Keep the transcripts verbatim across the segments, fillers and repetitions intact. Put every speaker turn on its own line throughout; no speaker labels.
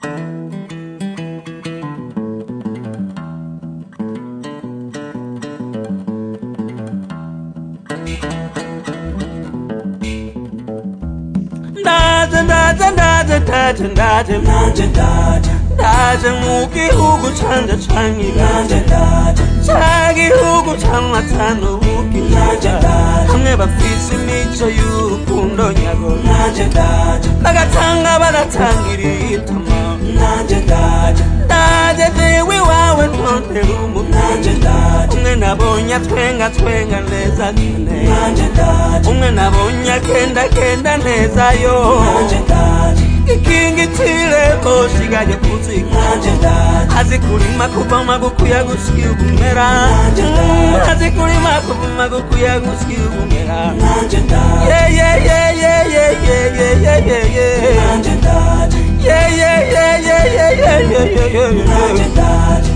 Ndaje ndaje
nanje ndaje
ndaje mu gihugu canje canyiganje
ndaje
cagihugu c'amatano buki
nanje ndaje
hamwe bafise imico y'urukundo nyago
nanje ndaje
bagatanga baratangira itama
nanje ndaje
ndaje jewe wawe ntondera umuntu
nanje ndaje
umwe nabonye atwenga twenga neza nyine
nanje ndaje
umwe nabonye agenda genda neza yo
nanje ndaje
ikingi tireko shigaje kuzika
nanje ndaje
azi kurima kuvama gukuya gushika ubumera azi kurima kuvama gukuya gushika ubumera
nanje ndaje
yeah yeah yeah yeah yeah yeah yeah yeah yeah
nanje ndaje
yeah yeah yeah yeah yeah yeah yeah yeah
nanje ndaje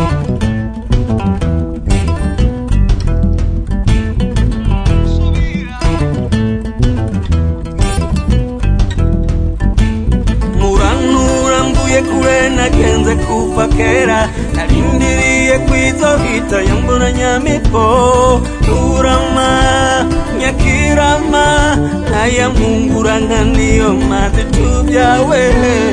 nagenze kuva kera narindiriye kwizohita yambura nyamipo urama nyakirama nayamungura nka niyo mazi tubyawe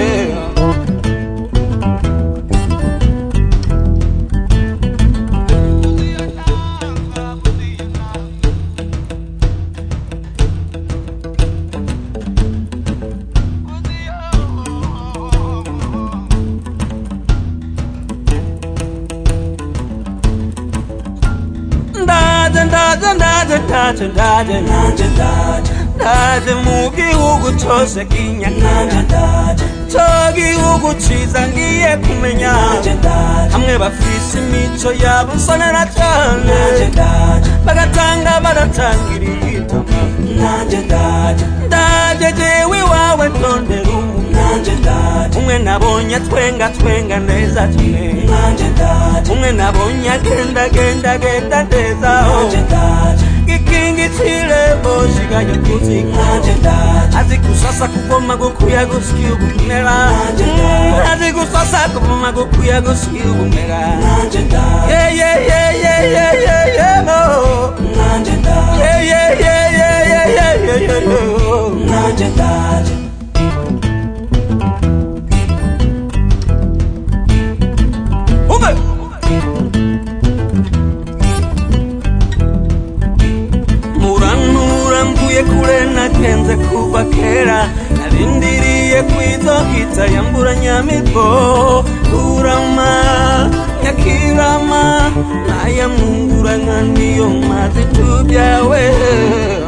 ndaje ndaje ndaje ndaje
nanje ndaje
ndaje mu gihugu cose kinyakanya
ndaje
co gihugu ciza ngiye kumenya
nanje ndaje
hamwe bafise imico yabo nsonera cane
nanje ndaje
bagatanga baratangira igitama
nanje ndaje
ndaje jewe wawe ntondera umuntu
nanje ndaje
umwe nabonye atwenga twenga neza cane
nanje ndaje
umwe nabonye agenda genda genda neza
nanje ndaje
ikingi tireko shigaje kuzika
nanje ndaje
azi kusasa kuvoma gukuya gushika ubumera azi kusasa kuvoma gukuya gushika ubumera
nanje ndaje
yeah yeah yeah yeah yeah yeah yeah no
nanje ndaje
yeah yeah yeah yeah yeah yeah yeah yeah yeah
nanje ndaje
ume muranura mvuye kure nagenze kuva kera narindiriye kwizohita yambura nyamipo urama nyakirama nayamungura nka niyo mazi tubyawe